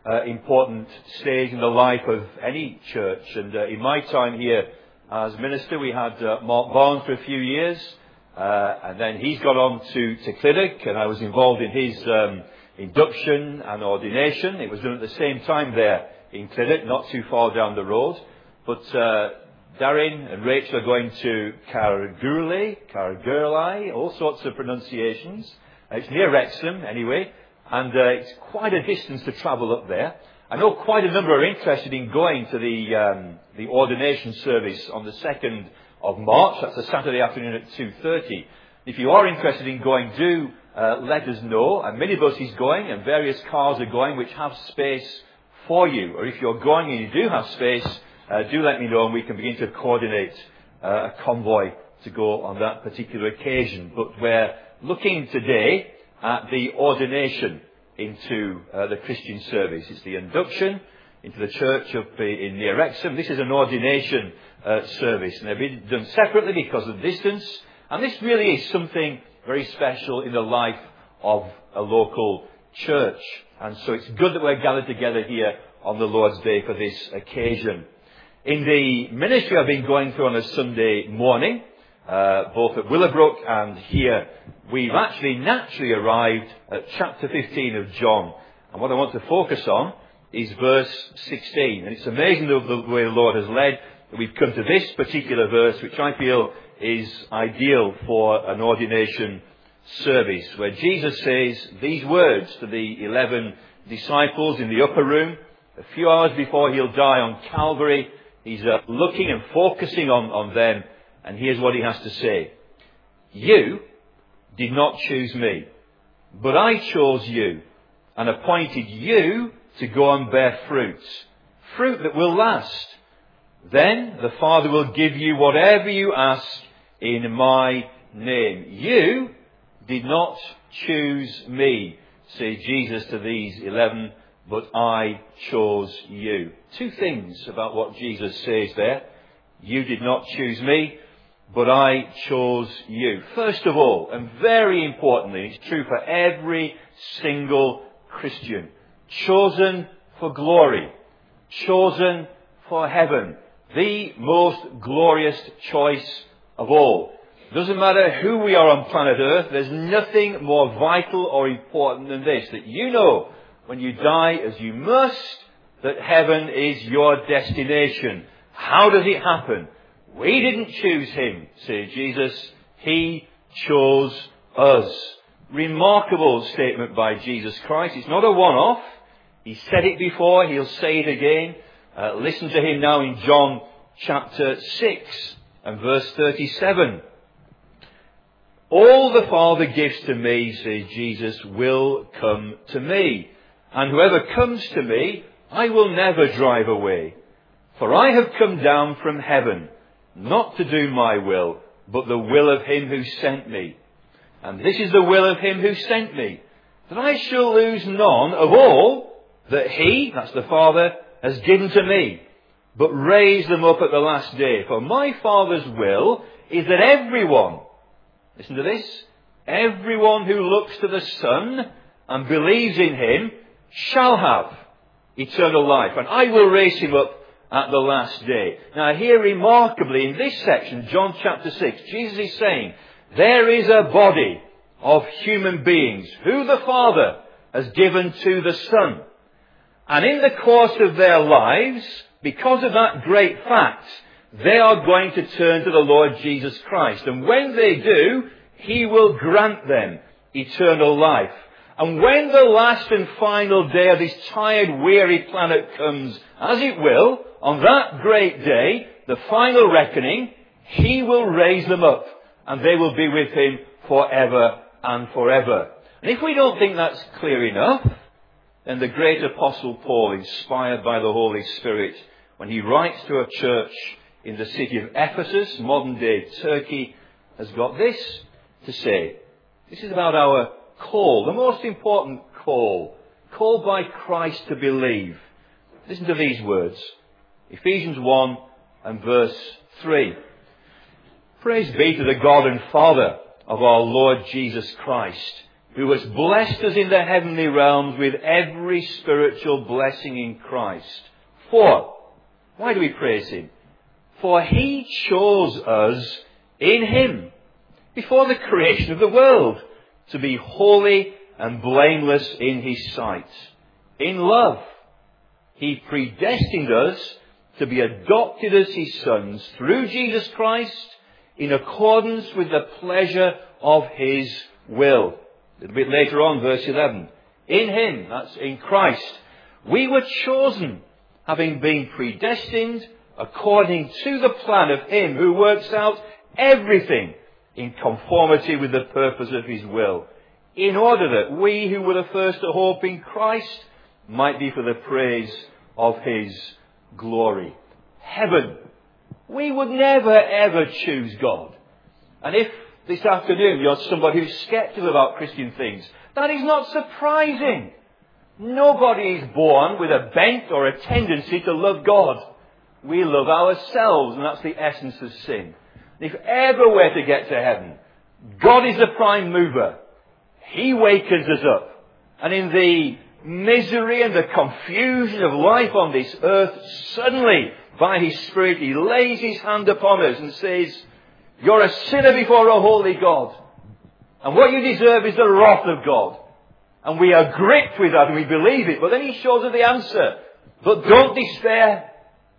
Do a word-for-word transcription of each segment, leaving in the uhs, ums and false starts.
uh, important stage in the life of any church. And uh, in my time here as minister, we had uh, Mark Barnes for a few years, uh, and then he's got on to, to Clydach, and I was involved in his um, induction and ordination. It was done at the same time there in Clydach, not too far down the road. But uh, Darren and Rachel are going to Cargurley, Cargurley, all sorts of pronunciations. Uh, it's near Wrexham, anyway, and uh, it's quite a distance to travel up there. I know quite a number are interested in going to the um, the ordination service on the second of March. That's a Saturday afternoon at two thirty. If you are interested in going, do uh, let us know. A minibus is going, and various cars are going which have space for you. Or if you're going and you do have space, uh, do let me know, and we can begin to coordinate uh, a convoy to go on that particular occasion. But we're looking today at the ordination into uh, the Christian service. It's the induction into the church up in near Wrexham. This is an ordination uh, service, and they've been done separately because of distance. And this really is something very special in the life of a local church. And so it's good that we're gathered together here on the Lord's Day for this occasion. In the ministry I've been going through on a Sunday morning, Uh, both at Willowbrook and here, we've actually naturally arrived at chapter fifteen of John. And what I want to focus on is verse sixteen. And it's amazing the, the way the Lord has led that we've come to this particular verse, which I feel is ideal for an ordination service, where Jesus says these words to the eleven disciples in the upper room. A few hours before he'll die on Calvary, he's uh, looking and focusing on, on them. And here's what he has to say. You did not choose me, but I chose you and appointed you to go and bear fruit, fruit that will last. Then the Father will give you whatever you ask in my name. You did not choose me, says Jesus to these eleven, but I chose you. Two things about what Jesus says there. You did not choose me, but I chose you. First of all, and very importantly, it's true for every single Christian, chosen for glory, chosen for heaven, the most glorious choice of all. Doesn't matter who we are on planet Earth, there's nothing more vital or important than this, that you know when you die, as you must, that heaven is your destination. How does it happen? We didn't choose him, says Jesus. He chose us. Remarkable statement by Jesus Christ. It's not a one-off. He said it before. He'll say it again. Uh, listen to him now in John chapter six and verse thirty-seven. All the Father gives to me, says Jesus, will come to me. And whoever comes to me, I will never drive away. For I have come down from heaven, not to do my will, but the will of him who sent me. And this is the will of him who sent me, that I shall lose none of all that he, that's the Father, has given to me, but raise them up at the last day. For my Father's will is that everyone, listen to this, everyone who looks to the Son and believes in him shall have eternal life. And I will raise him up at the last day. Now here remarkably in this section, John chapter six, Jesus is saying there is a body of human beings who the Father has given to the Son. And in the course of their lives, because of that great fact, they are going to turn to the Lord Jesus Christ. And when they do, he will grant them eternal life. And when the last and final day of this tired, weary planet comes, as it will, on that great day, the final reckoning, he will raise them up and they will be with him forever and forever. And if we don't think that's clear enough, then the great Apostle Paul, inspired by the Holy Spirit, when he writes to a church in the city of Ephesus, modern day Turkey, has got this to say. This is about our call, the most important call, called by Christ to believe. Listen to these words. Ephesians one and verse three. Praise be to the God and Father of our Lord Jesus Christ, who has blessed us in the heavenly realms with every spiritual blessing in Christ. For, why do we praise him? For he chose us in him before the creation of the world to be holy and blameless in his sight. In love, he predestined us to be adopted as his sons through Jesus Christ in accordance with the pleasure of his will. A little bit later on, verse eleven. In him, that's in Christ, we were chosen, having been predestined according to the plan of him who works out everything in conformity with the purpose of his will, in order that we who were the first to hope in Christ might be for the praise of his glory. Heaven. We would never ever choose God. And if this afternoon you're somebody who's sceptical about Christian things, that is not surprising. Nobody is born with a bent or a tendency to love God. We love ourselves, and that's the essence of sin. If ever we're to get to heaven, God is the prime mover. He wakens us up. And in the misery and the confusion of life on this earth, suddenly, by his Spirit, he lays his hand upon us and says, you're a sinner before a holy God. And what you deserve is the wrath of God. And we are gripped with that and we believe it. But then he shows us the answer. But don't despair.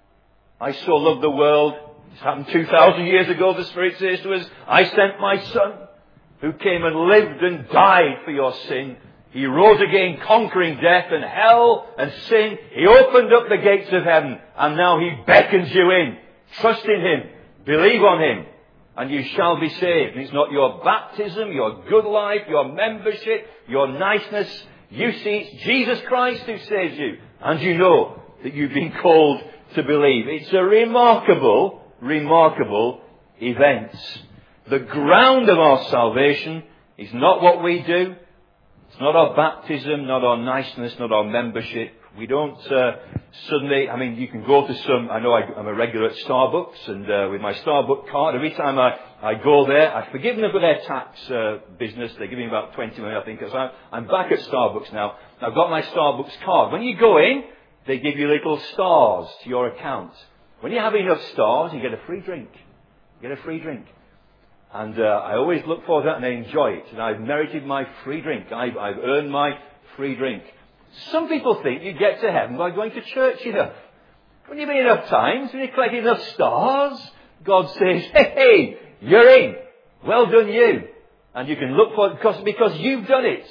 I so loved the world. This happened two thousand years ago, the Spirit says to us. I sent my Son, who came and lived and died for your sin. He rose again, conquering death and hell and sin. He opened up the gates of heaven, and now he beckons you in. Trust in him. Believe on him, and you shall be saved. And it's not your baptism, your good life, your membership, your niceness. You see, it's Jesus Christ who saves you. And you know that you've been called to believe. It's a remarkable, remarkable event. The ground of our salvation is not what we do. It's not our baptism, not our niceness, not our membership. We don't uh, suddenly, I mean, you can go to some, I know I, I'm a regular at Starbucks, and uh, with my Starbucks card, every time I, I go there, I've forgiven them for their tax uh, business. They're giving about twenty million, I think. So I'm, I'm back at Starbucks now. I've got my Starbucks card. When you go in, they give you little stars to your account. When you have enough stars, you get a free drink. You get a free drink. And uh, I always look forward to that and I enjoy it. And I've merited my free drink. I've, I've earned my free drink. Some people think you get to heaven by going to church enough. When you've been enough times, when you collect enough stars, God says, hey, hey, you're in. Well done you. And you can look for it because, because you've done it.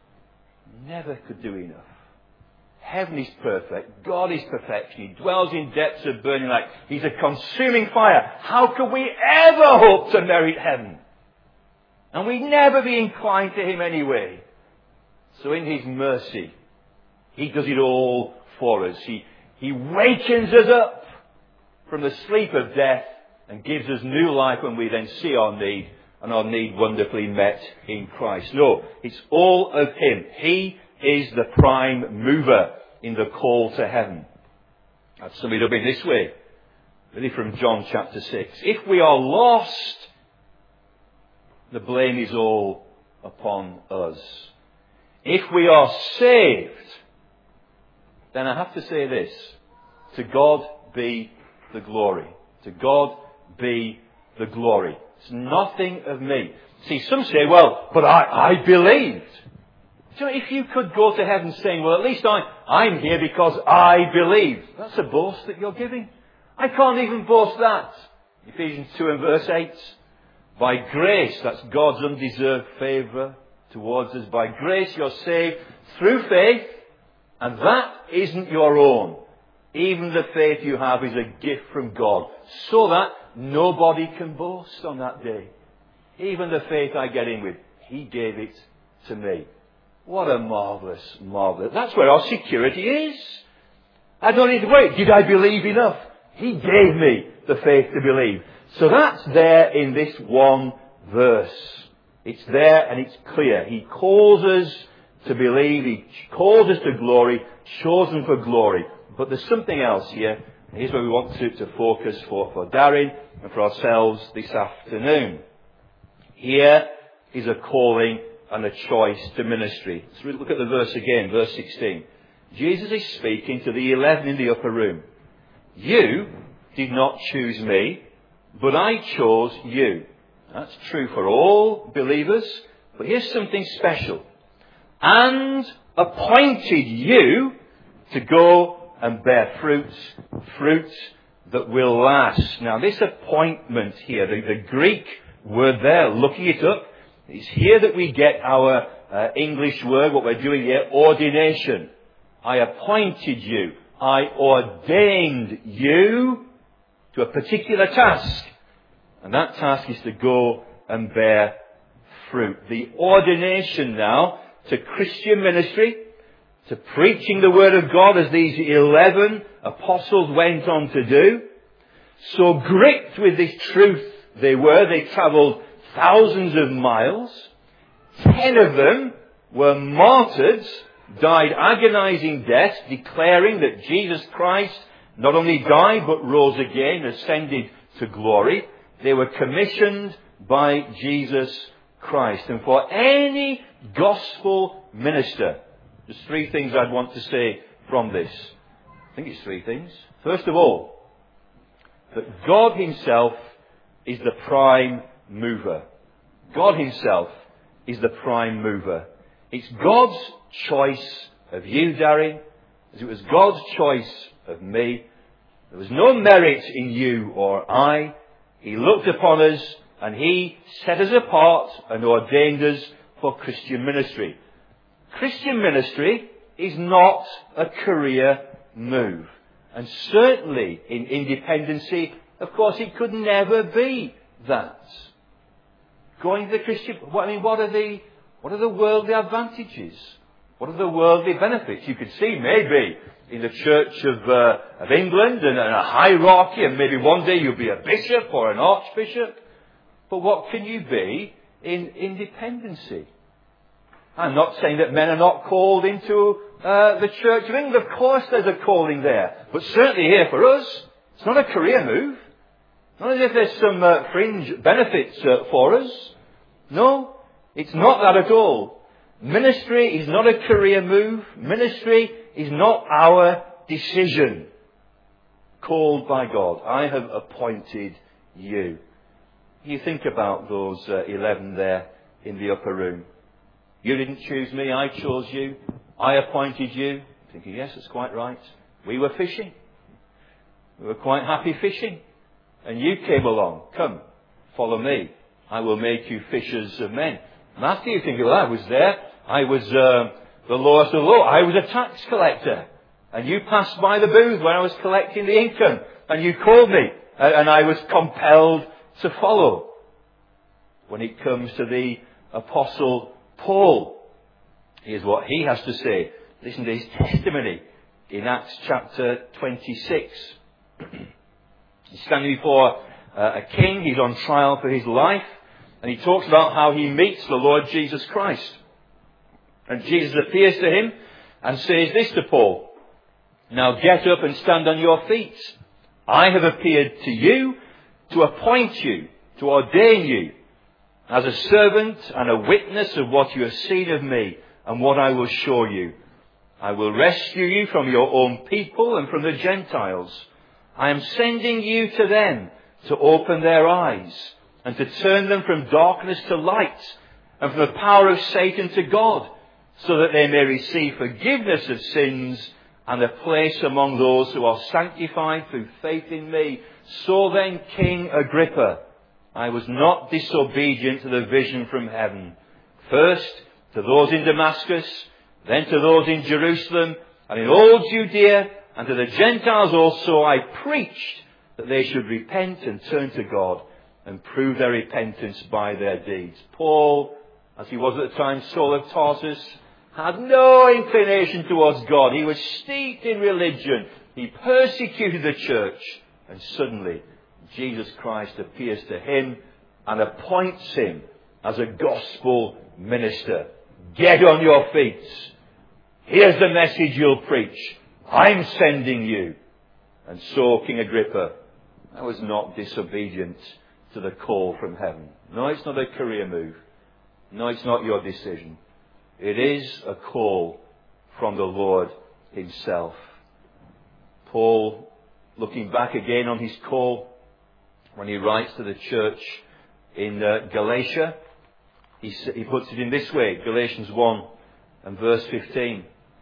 Never could do enough. Heaven is perfect. God is perfection. He dwells in depths of burning light. He's a consuming fire. How could we ever hope to merit heaven? And we'd never be inclined to him anyway. So in his mercy, he does it all for us. He, he wakens us up from the sleep of death and gives us new life when we then see our need, and our need wonderfully met in Christ. No, it's all of him. He is the prime mover in the call to heaven. That's summed up in this way, really from John chapter six. If we are lost, the blame is all upon us. If we are saved, then I have to say this: to God be the glory. To God be the glory. It's nothing of me. See, some say, well, but I, I believed. So if you could go to heaven saying, well, at least I, I'm here because I believe. That's a boast that you're giving. I can't even boast that. Ephesians two and verse eight. By grace, that's God's undeserved favour towards us. By grace you're saved through faith, and that isn't your own. Even the faith you have is a gift from God, so that nobody can boast on that day. Even the faith I get in with, he gave it to me. What a marvellous, marvellous. That's where our security is. I don't need to wait. Did I believe enough? He gave me the faith to believe. So that's there in this one verse. It's there and it's clear. He calls us to believe. He calls us to glory, chosen for glory. But there's something else here. Here's where we want to, to focus for, for Darren and for ourselves this afternoon. Here is a calling and a choice to ministry. Let's look at the verse again, verse sixteen. Jesus is speaking to the eleven in the upper room. You did not choose me, but I chose you. That's true for all believers, but here's something special. And appointed you to go and bear fruit, fruit that will last. Now this appointment here, the, the Greek word there, looking it up, it's here that we get our uh, English word, what we're doing here, ordination. I appointed you. I ordained you to a particular task. And that task is to go and bear fruit. The ordination now to Christian ministry, to preaching the Word of God as these eleven apostles went on to do. So gripped with this truth they were, they travelled thousands of miles. Ten of them were martyred, died agonizing deaths, declaring that Jesus Christ not only died but rose again, ascended to glory. They were commissioned by Jesus Christ. And for any gospel minister, there's three things I'd want to say from this. I think it's three things. First of all, that God Himself is the prime mover. God Himself is the prime mover. It's God's choice of you, Darren, as it was God's choice of me. There was no merit in you or I. He looked upon us and He set us apart and ordained us for Christian ministry. Christian ministry is not a career move. And certainly in independency, of course, it could never be that. Going to the Christian, I mean, what are the, what are the worldly advantages? What are the worldly benefits? You could see maybe in the Church of, uh, of England and, and a hierarchy, and maybe one day you'll be a bishop or an archbishop. But what can you be in independency? I'm not saying that men are not called into uh, the Church of England. Of course there's a calling there. But certainly here for us, it's not a career move. Not as if there's some uh, fringe benefits uh, for us. No, it's not that at all. Ministry is not a career move. Ministry is not our decision. Called by God. I have appointed you. You think about those uh, eleven there in the upper room. You didn't choose me, I chose you. I appointed you. Thinking, yes, that's quite right. We were fishing. We were quite happy fishing. And you came along. Come, follow me. I will make you fishers of men. Matthew, you think, well, I was there. I was uh, the lowest of the low. I was a tax collector. And you passed by the booth when I was collecting the income. And you called me. And I was compelled to follow. When it comes to the Apostle Paul, here's what he has to say. Listen to his testimony in Acts chapter twenty-six. He's standing before uh, a king. He's on trial for his life. And he talks about how he meets the Lord Jesus Christ. And Jesus appears to him and says this to Paul. Now get up and stand on your feet. I have appeared to you to appoint you, to ordain you as a servant and a witness of what you have seen of me and what I will show you. I will rescue you from your own people and from the Gentiles. I am sending you to them to open their eyes and to turn them from darkness to light and from the power of Satan to God, so that they may receive forgiveness of sins and a place among those who are sanctified through faith in me. So then, King Agrippa, I was not disobedient to the vision from heaven. First to those in Damascus, then to those in Jerusalem, and in all Judea, and to the Gentiles also I preached that they should repent and turn to God and prove their repentance by their deeds. Paul, as he was at the time Saul of Tarsus, had no inclination towards God. He was steeped in religion. He persecuted the church. And suddenly, Jesus Christ appears to him and appoints him as a gospel minister. Get on your feet. Here's the message you'll preach. I'm sending you. And so, King Agrippa, I was not disobedient to the call from heaven. No, it's not a career move. No, it's not your decision. It is a call from the Lord himself. Paul, looking back again on his call, when he writes to the church in uh, Galatia, he, he puts it in this way, Galatians one and verse fifteen.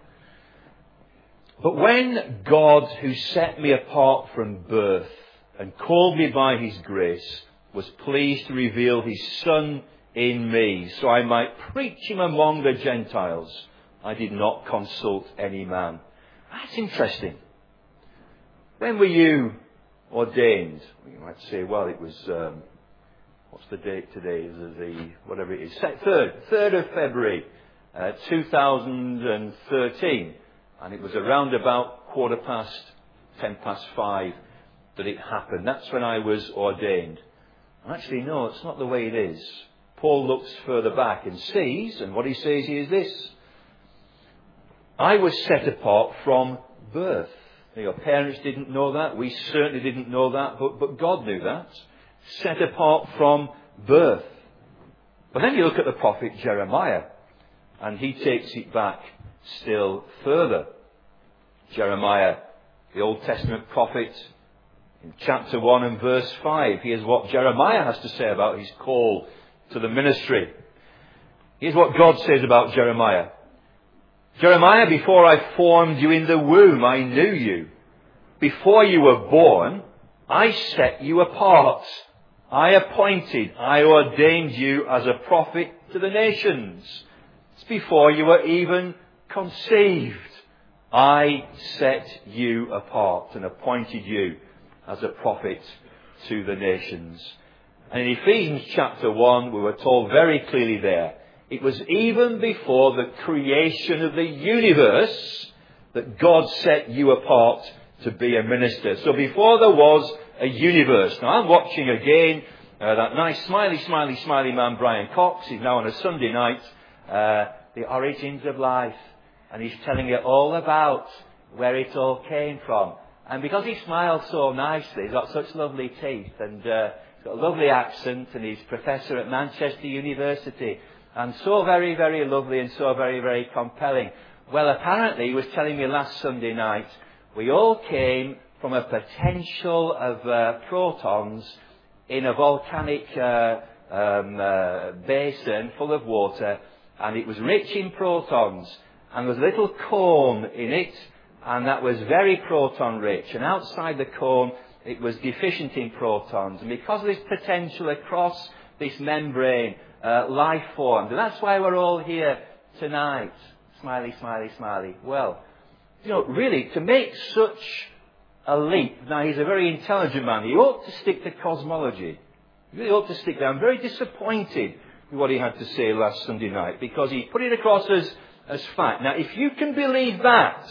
But when God, who set me apart from birth and called me by his grace, was pleased to reveal his Son in me, so I might preach him among the Gentiles, I did not consult any man. That's interesting. When were you ordained? You might say, well, it was, um, what's the date today? Is it the, whatever it is, third, third of February, uh, two thousand thirteen. And it was around about quarter past, ten past five that it happened. That's when I was ordained. And actually, no, it's not the way it is. Paul looks further back and sees, and what he says here is this. I was set apart from birth. Your parents didn't know that. We certainly didn't know that, but, but God knew that. Set apart from birth. But then you look at the prophet Jeremiah, and he takes it back still further. Jeremiah, the Old Testament prophet, in chapter one and verse five, here's what Jeremiah has to say about his call to the ministry. Here's what God says about Jeremiah. Jeremiah, before I formed you in the womb, I knew you. Before you were born, I set you apart. I appointed, I ordained you as a prophet to the nations. It's before you were even conceived. I set you apart and appointed you as a prophet to the nations. And in Ephesians chapter one, we were told very clearly there, it was even before the creation of the universe that God set you apart to be a minister. So before there was a universe. Now I'm watching again uh, that nice smiley, smiley, smiley man Brian Cox. He's now on a Sunday night, uh, The Origins of Life. And he's telling you all about where it all came from. And because he smiles so nicely, he's got such lovely teeth and uh, he's got a lovely accent, and he's professor at Manchester University. And so very, very lovely and so very, very compelling. Well, apparently, he was telling me last Sunday night, we all came from a potential of uh, protons in a volcanic uh, um, uh, basin full of water, and it was rich in protons, and there was a little cone in it, and that was very proton rich, and outside the cone it was deficient in protons, and because of this potential across this membrane, uh, life formed, and that's why we're all here tonight. Smiley, smiley, smiley. Well, you know, really, to make such a leap, now he's a very intelligent man, he ought to stick to cosmology. He really ought to stick there. I'm very disappointed with what he had to say last Sunday night, because he put it across as, as fact. Now, if you can believe that,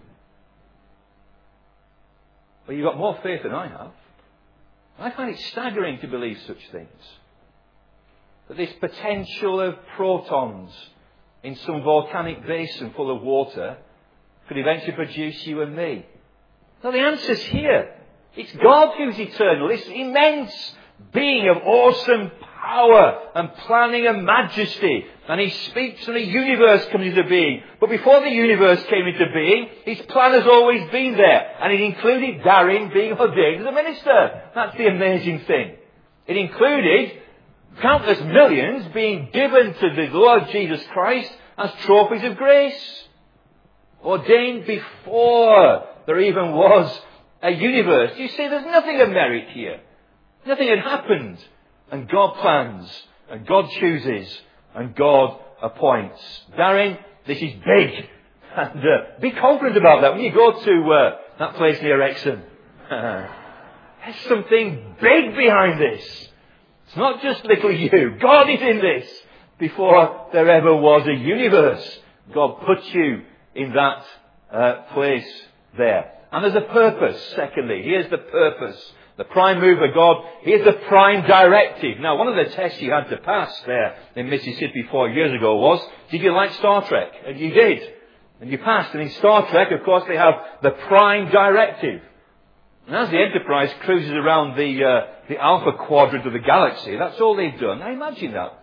well, you've got more faith than I have. I find it staggering to believe such things. That this potential of protons in some volcanic basin full of water could eventually produce you and me. Now the answer's here. It's God who's eternal. This immense being of awesome power and planning and majesty. And he speaks and the universe comes into being. But before the universe came into being, his plan has always been there. And it included Darren being ordained as a minister. That's the amazing thing. It included countless millions being given to the Lord Jesus Christ as trophies of grace. Ordained before there even was a universe. You see, there's nothing of merit here. Nothing had happened. And God plans. And God chooses. And God appoints. Darren, this is big. And uh, be confident about that. When you go to uh, that place near Wrexham, there's something big behind this. It's not just little you. God is in this. Before there ever was a universe, God put you in that uh, place there. And there's a purpose, secondly. Here's the purpose. The prime mover, God. Here's the prime directive. Now, one of the tests you had to pass there in Mississippi four years ago was, did you like Star Trek? And you did. And you passed. And in Star Trek, of course, they have the prime directive. And as the Enterprise cruises around the uh, the Alpha Quadrant of the galaxy, that's all they've done. Now imagine that.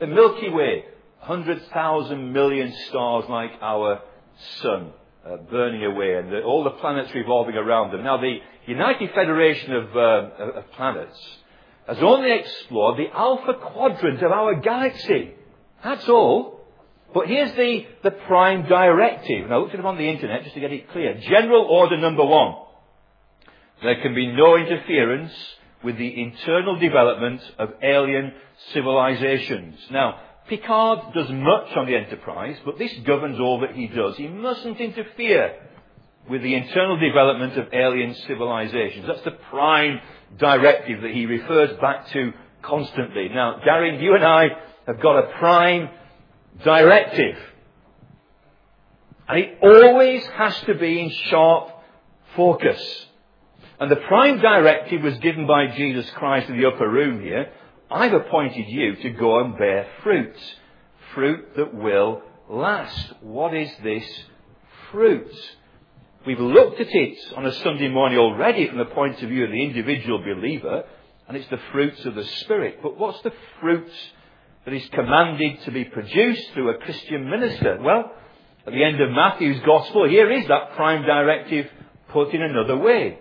The Milky Way, one hundred thousand million stars like our sun, uh, burning away, and the, all the planets revolving around them. Now, the United Federation of, uh, of Planets has only explored the alpha quadrant of our galaxy. That's all. But here's the, the prime directive. And I looked it up on the internet just to get it clear. General order number one. There can be no interference with the internal development of alien civilizations. Now, Picard does much on the Enterprise, but this governs all that he does. He mustn't interfere with the internal development of alien civilizations. That's the prime directive that he refers back to constantly. Now, Darren, you and I have got a prime directive. And it always has to be in sharp focus. And the prime directive was given by Jesus Christ in the upper room here. I've appointed you to go and bear fruit. Fruit that will last. What is this fruit? We've looked at it on a Sunday morning already from the point of view of the individual believer, and it's the fruits of the Spirit. But what's the fruit that is commanded to be produced through a Christian minister? Well, at the end of Matthew's Gospel, here is that prime directive put in another way.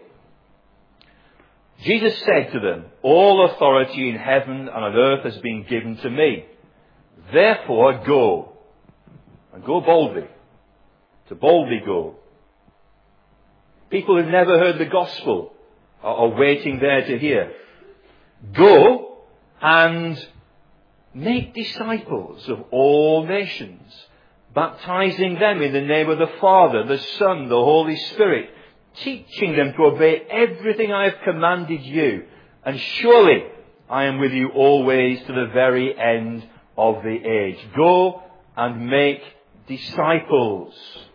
Jesus said to them, all authority in heaven and on earth has been given to me. Therefore go, and go boldly, to boldly go. People who've never heard the gospel are, are waiting there to hear. Go and make disciples of all nations, baptizing them in the name of the Father, the Son, the Holy Spirit, teaching them to obey everything I have commanded you. And surely I am with you always to the very end of the age. Go and make disciples.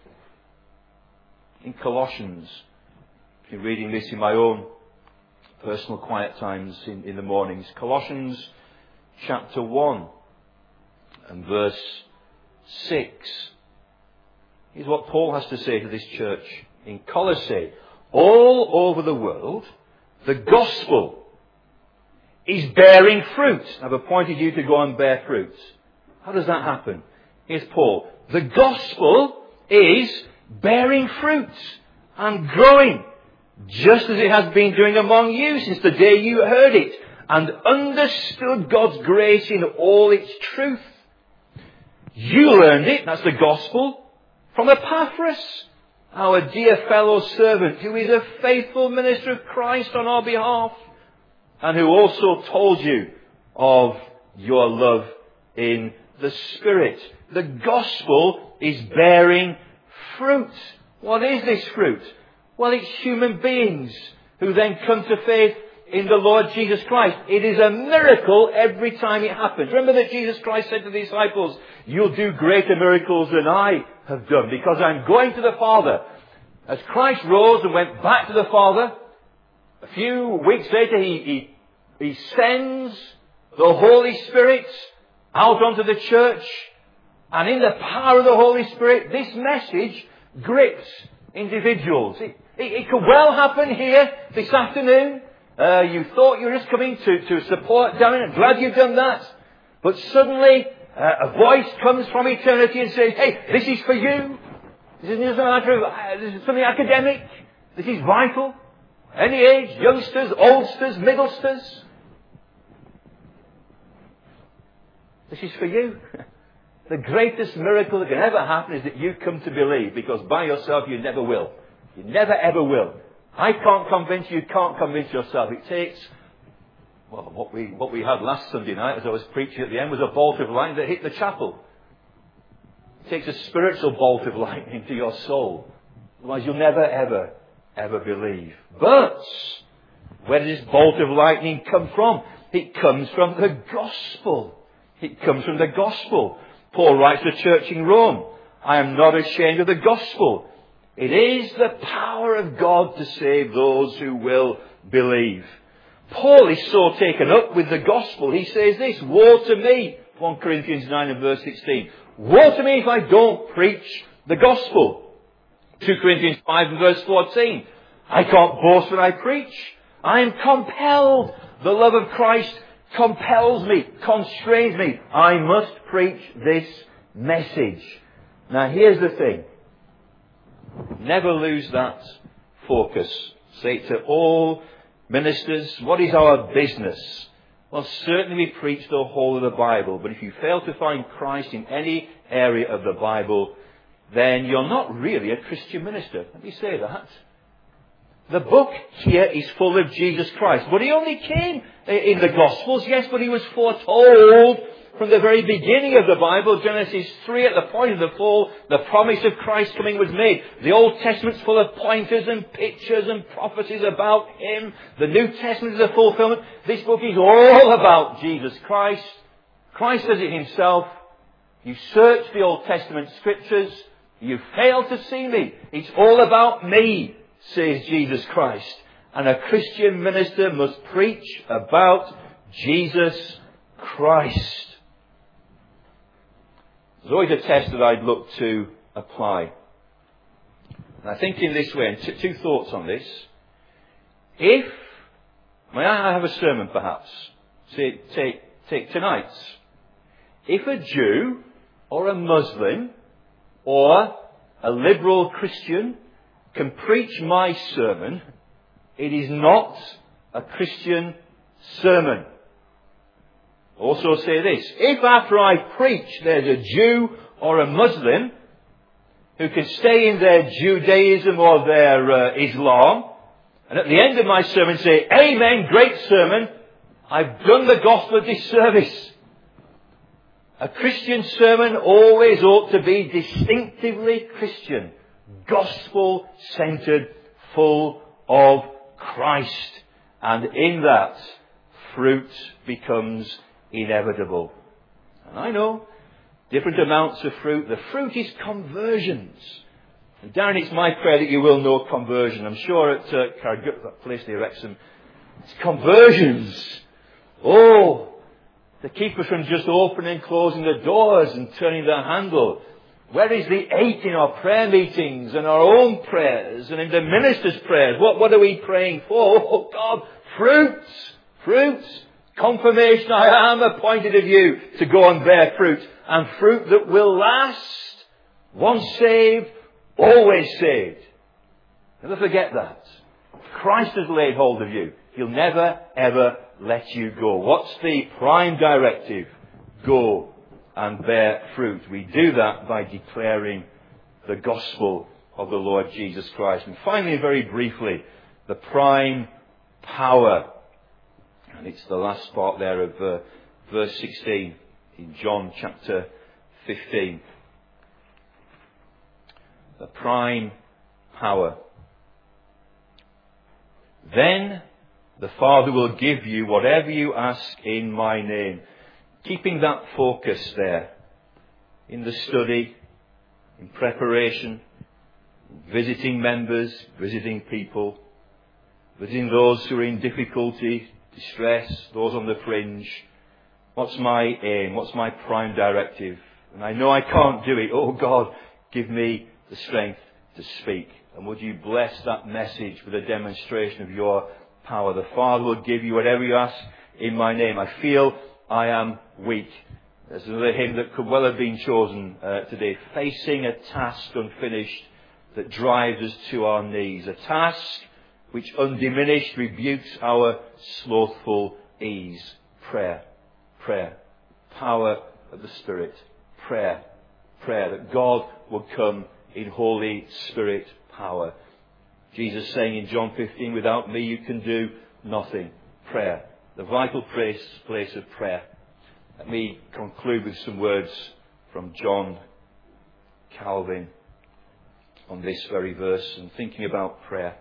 In Colossians, I've been reading this in my own personal quiet times in, in the mornings. Colossians chapter one and verse six. Here's what Paul has to say to this church in Colossae. All over the world, the gospel is bearing fruit. I've appointed you to go and bear fruit. How does that happen? Here's Paul. The gospel is bearing fruit and growing, just as it has been doing among you since the day you heard it and understood God's grace in all its truth. You learned it, that's the gospel, from Epaphras, our dear fellow servant, who is a faithful minister of Christ on our behalf, and who also told you of your love in the Spirit. The gospel is bearing fruit. What is this fruit? Well, it's human beings who then come to faith in the Lord Jesus Christ. It is a miracle every time it happens. Remember that Jesus Christ said to the disciples, you'll do greater miracles than I have done, because I'm going to the Father. As Christ rose and went back to the Father, a few weeks later he, he, he sends the Holy Spirit out onto the church, and in the power of the Holy Spirit, this message grips individuals. It, it, it could well happen here this afternoon. Uh, you thought you were just coming to, to support Darren, and glad you've done that. But suddenly, uh, a voice comes from eternity and says, hey, this is for you. This isn't just a matter of, uh, this is something academic. This is vital. Any age, youngsters, oldsters, middlesters. This is for you. The greatest miracle that can ever happen is that you come to believe, because by yourself you never will. You never ever will. I can't convince you, you can't convince yourself. It takes, well, what we, what we had last Sunday night as I was preaching at the end was a bolt of lightning that hit the chapel. It takes a spiritual bolt of lightning to your soul. Otherwise you'll never ever, ever believe. But where does this bolt of lightning come from? It comes from the gospel. It comes from the gospel. Paul writes to the church in Rome, I am not ashamed of the gospel. It is the power of God to save those who will believe. Paul is so taken up with the gospel, he says this, woe to me, First Corinthians nine and verse sixteen. Woe to me if I don't preach the gospel. Second Corinthians five and verse fourteen. I can't boast when I preach. I am compelled, the love of Christ compels me, constrains me. I must preach this message. Now here's the thing. Never lose that focus. Say to all ministers, what is our business? Well, certainly we preach the whole of the Bible, but if you fail to find Christ in any area of the Bible, then you're not really a Christian minister. Let me say that. The book here is full of Jesus Christ. But he only came in the Gospels, yes, but he was foretold from the very beginning of the Bible. Genesis three, at the point of the fall, the promise of Christ coming was made. The Old Testament's full of pointers and pictures and prophecies about him. The New Testament is a fulfillment. This book is all about Jesus Christ. Christ says it himself. You search the Old Testament scriptures, you fail to see me. It's all about me, says Jesus Christ. And a Christian minister must preach about Jesus Christ. There's always a test that I'd look to apply. And I think in this way, and t- two thoughts on this. If, may I have a sermon perhaps? Say, take, take tonight's. If a Jew or a Muslim or a liberal Christian can preach my sermon, it is not a Christian sermon. Also say this. If after I preach there's a Jew or a Muslim who can stay in their Judaism or their uh, Islam, and at the end of my sermon say, Amen, great sermon, I've done the gospel a disservice. A Christian sermon always ought to be distinctively Christian, gospel-centered, full of Christ. And in that, fruit becomes inevitable. And I know, different amounts of fruit. The fruit is conversions. And Darren, it's my prayer that you will know conversion. I'm sure at uh, Cargut, that place near Wrexham, it's conversions. Oh, to keep us from just opening and closing the doors and turning the handle. Where is the ache in our prayer meetings and our own prayers and in the minister's prayers? What, what are we praying for? Oh God, fruits, fruits, confirmation I am appointed of you to go and bear fruit, and fruit that will last. Once saved, always saved. Never forget that. Christ has laid hold of you. He'll never ever let you go. What's the prime directive? Go and bear fruit. We do that by declaring the gospel of the Lord Jesus Christ. And finally, very briefly, the prime power. And it's the last part there of uh, verse sixteen in John chapter fifteen. The prime power. Then the Father will give you whatever you ask in my name. Keeping that focus there in the study, in preparation, visiting members, visiting people, visiting those who are in difficulty, distress, those on the fringe. What's my aim? What's my prime directive? And I know I can't do it. Oh God, give me the strength to speak. And would you bless that message with a demonstration of your power? The Father will give you whatever you ask in my name. I feel I am weak. There's another hymn that could well have been chosen uh, today. Facing a task unfinished that drives us to our knees. A task which undiminished rebukes our slothful ease. Prayer. Prayer. Power of the Spirit. Prayer. Prayer. That God would come in Holy Spirit power. Jesus saying in John fifteen, without me you can do nothing. Prayer. The vital place, place of prayer. Let me conclude with some words from John Calvin on this very verse and thinking about prayer.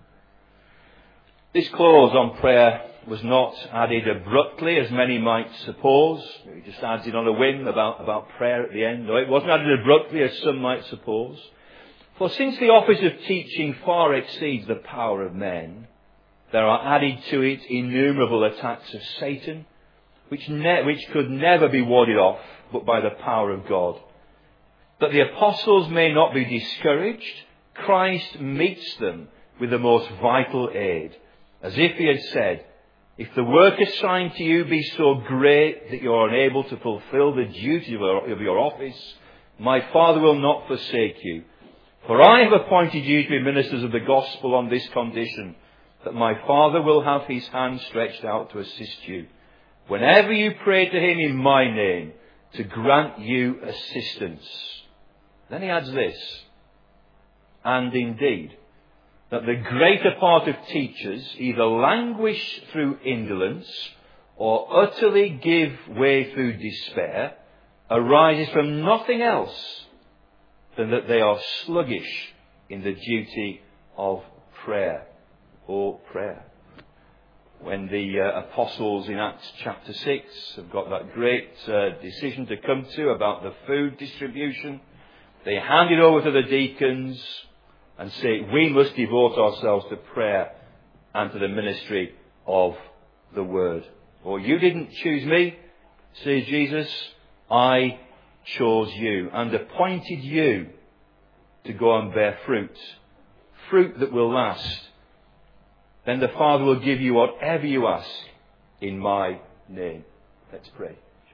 This clause on prayer was not added abruptly, as many might suppose. He just adds it on a whim about, about prayer at the end. No, it wasn't added abruptly, as some might suppose. For since the office of teaching far exceeds the power of men, there are added to it innumerable attacks of Satan, which, ne- which could never be warded off but by the power of God. That the apostles may not be discouraged, Christ meets them with the most vital aid, as if he had said, If the work assigned to you be so great that you are unable to fulfill the duty of your office, my Father will not forsake you. For I have appointed you to be ministers of the gospel on this condition, that my Father will have his hand stretched out to assist you, whenever you pray to him in my name, to grant you assistance. Then he adds this, and indeed, that the greater part of teachers either languish through indolence or utterly give way through despair arises from nothing else than that they are sluggish in the duty of prayer. Or prayer. When the uh, apostles in Acts chapter six have got that great uh, decision to come to about the food distribution, they hand it over to the deacons and say, we must devote ourselves to prayer and to the ministry of the word. Or you didn't choose me, says Jesus, I chose you and appointed you to go and bear fruit. Fruit that will last. Then the Father will give you whatever you ask in my name. Let's pray.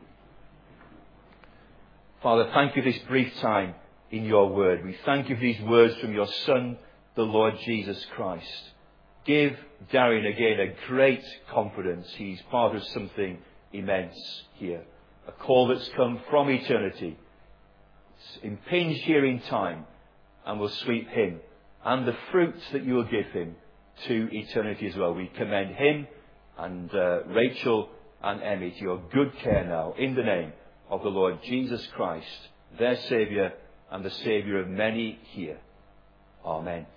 Father, thank you for this brief time in your word. We thank you for these words from your Son, the Lord Jesus Christ. Give Darian again a great confidence. He's part of something immense here. A call that's come from eternity. It's impinged here in time and will sweep him and the fruits that you will give him to eternity as well. We commend him and uh, Rachel and Emmy to your good care now in the name of the Lord Jesus Christ, their Saviour and the Saviour of many here. Amen.